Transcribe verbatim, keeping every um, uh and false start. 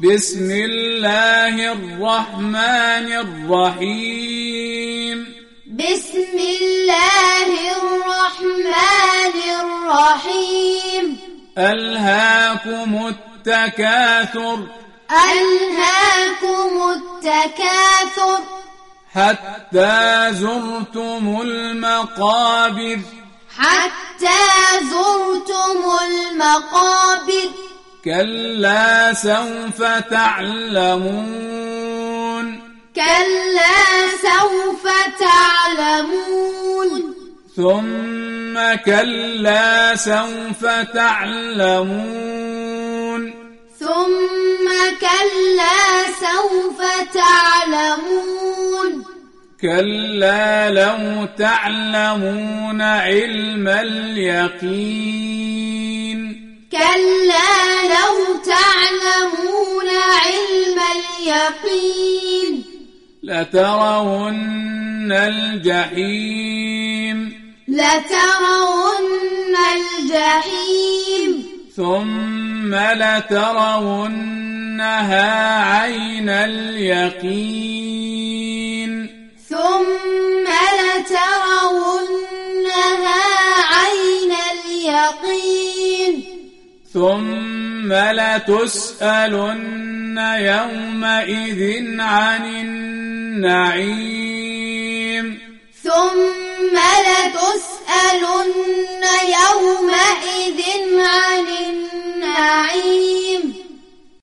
بسم الله الرحمن الرحيم بسم الله الرحمن الرحيم ألهاكم التكاثر ألهاكم التكاثر حتى زرتم المقابر حتى زرتم المقابر كلا سوف تعلمون كلا سوف تعلمون ثم كلا سوف تعلمون ثم كلا سوف تعلمون كلا لو تعلمون علم اليقين كلا لو تعلمون علم اليقين لترون الجحيم لترون الجحيم ثم لترونها عين اليقين ثم لترونها عين اليقين ثم لتسألن يومئذ عن النعيم ثم لتسألن يومئذ عن النعيم